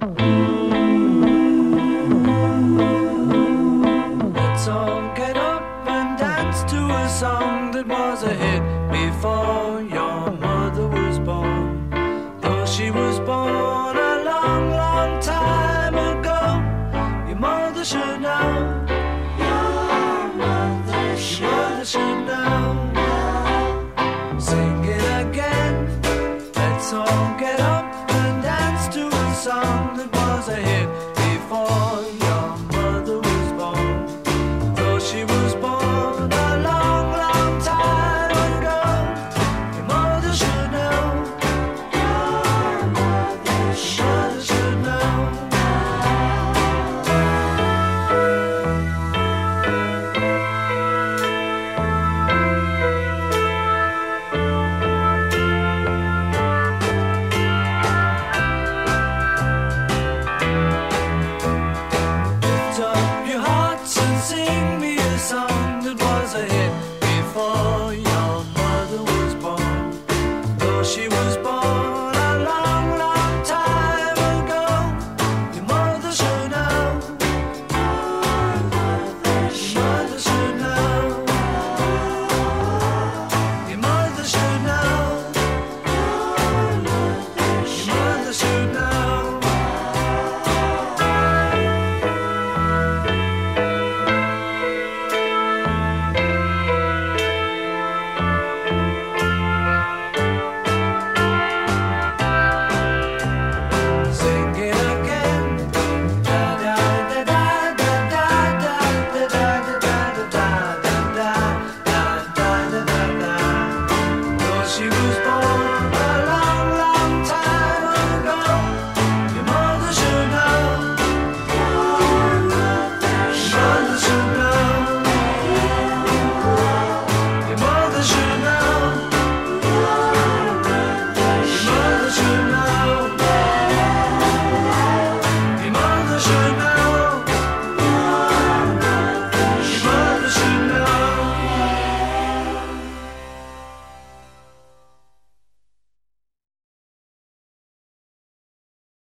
Let's all get up and dance to a song that was a hit before your mother was born. Though she was born a long, long time ago, your mother should know. Your mother should know. Sing it again. Let's all get up and dance to a song that was a hit